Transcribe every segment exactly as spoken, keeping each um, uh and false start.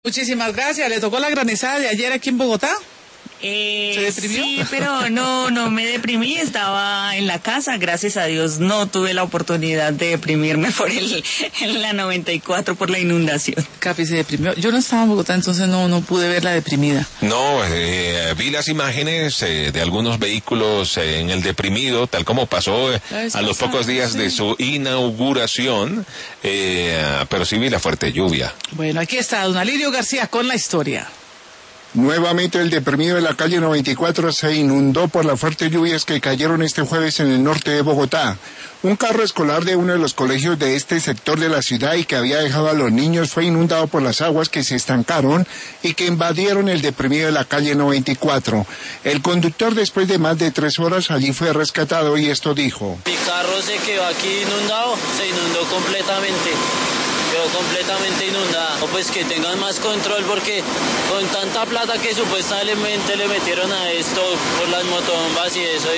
Muchísimas gracias. ¿Le tocó la granizada de ayer aquí en Bogotá? Eh, ¿Se deprimió? Sí, pero no, no me deprimí, estaba en la casa, gracias a Dios no tuve la oportunidad de deprimirme por el, en la noventa y cuatro por la inundación. Capi se deprimió. Yo no estaba en Bogotá, entonces no, no pude verla deprimida. No, eh, vi las imágenes eh, de algunos vehículos eh, en el deprimido, tal como pasó eh, a los pocos días sí. de su inauguración, eh, pero sí vi la fuerte lluvia. Bueno, aquí está don Alirio García con la historia. Nuevamente el deprimido de la calle noventa y cuatro se inundó por las fuertes lluvias que cayeron este jueves en el norte de Bogotá. Un carro escolar de uno de los colegios de este sector de la ciudad y que había dejado a los niños fue inundado por las aguas que se estancaron y que invadieron el deprimido de la calle noventa y cuatro. El conductor, después de más de tres horas allí, fue rescatado y esto dijo. Mi carro se quedó aquí inundado, se inundó completamente. Quedó completamente inundada. Pues que tengan más control porque con tanta plata que supuestamente le metieron a esto por las motobombas y eso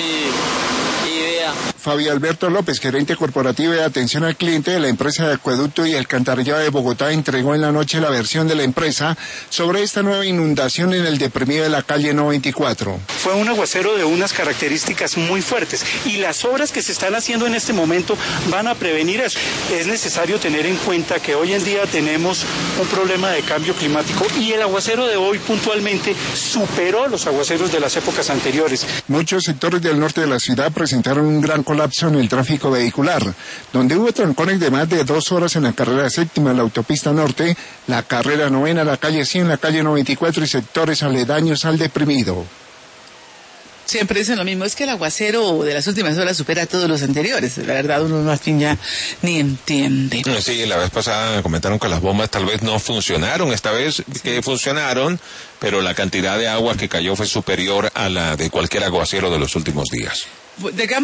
y, y vea. Fabio Alberto López, gerente corporativo de atención al cliente de la empresa de acueducto y alcantarillado de Bogotá, entregó en la noche la versión de la empresa sobre esta nueva inundación en el deprimido de la calle noventa y cuatro. Fue un aguacero de unas características muy fuertes y las obras que se están haciendo en este momento van a prevenir eso. Es necesario tener en cuenta que hoy en día tenemos un problema de cambio climático y el aguacero de hoy puntualmente superó los aguaceros de las épocas anteriores. Muchos sectores del norte de la ciudad presentaron un gran colapso en el tráfico vehicular, donde hubo trancones de más de dos horas en la carrera séptima, la autopista norte, la carrera novena, la calle cien, la calle noventa y cuatro y sectores aledaños al deprimido. Siempre dicen lo mismo, es que el aguacero de las últimas horas supera a todos los anteriores. La verdad, uno más bien ya ni entiende. Sí, la vez pasada comentaron que las bombas tal vez no funcionaron, esta vez sí. que funcionaron, pero la cantidad de agua que cayó fue superior a la de cualquier aguacero de los últimos días. De